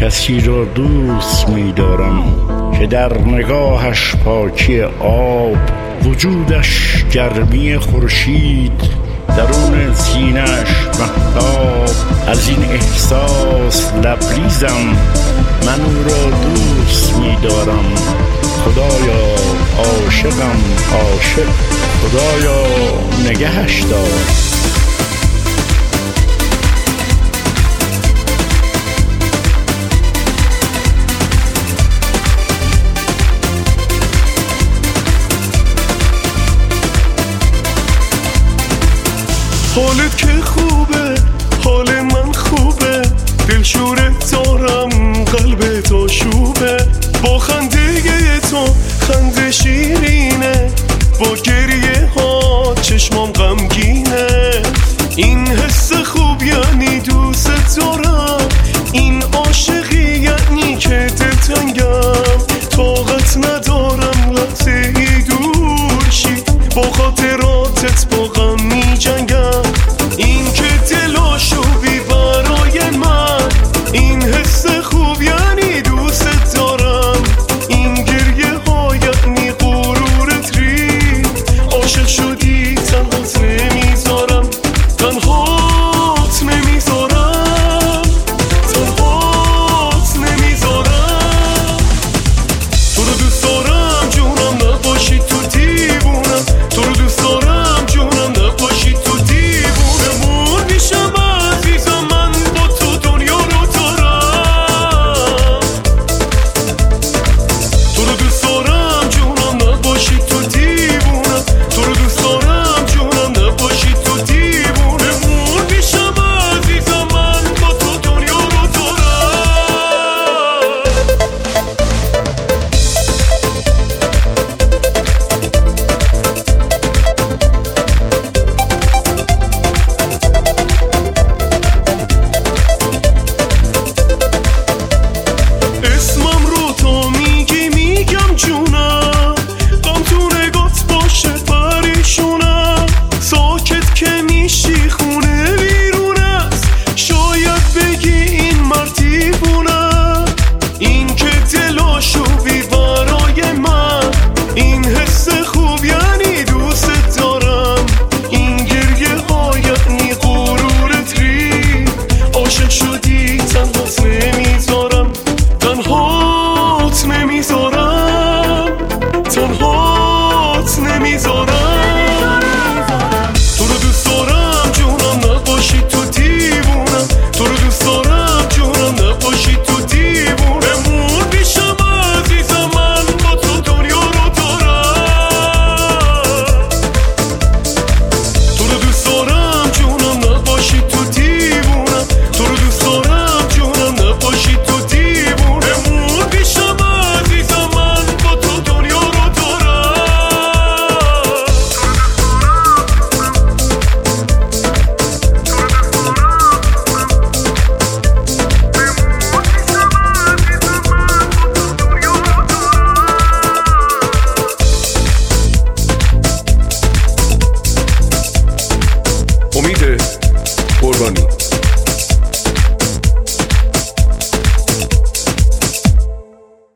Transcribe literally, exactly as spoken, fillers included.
کسی را دوست می‌دارم که در نگاهش پاکی آب، وجودش گرمی خورشید، درون سینه‌اش مهتاب. از این احساس لبریزم، من او را دوست می‌دارم. خدایا عاشقم عاشق، خدایا نگهش دار. حالت که خوبه، حال من خوبه، دلشورت دارم، قلبت آشوبه. با خنده تو خنده شیرینه، با گریه ها چشمام غمگینه. این حس خوب یعنی دوست دارم، این عاشقی یعنی که دلتنگم. طاقت ندارم لحظه ای دور شی، با خاطراتت با غم می جنگم.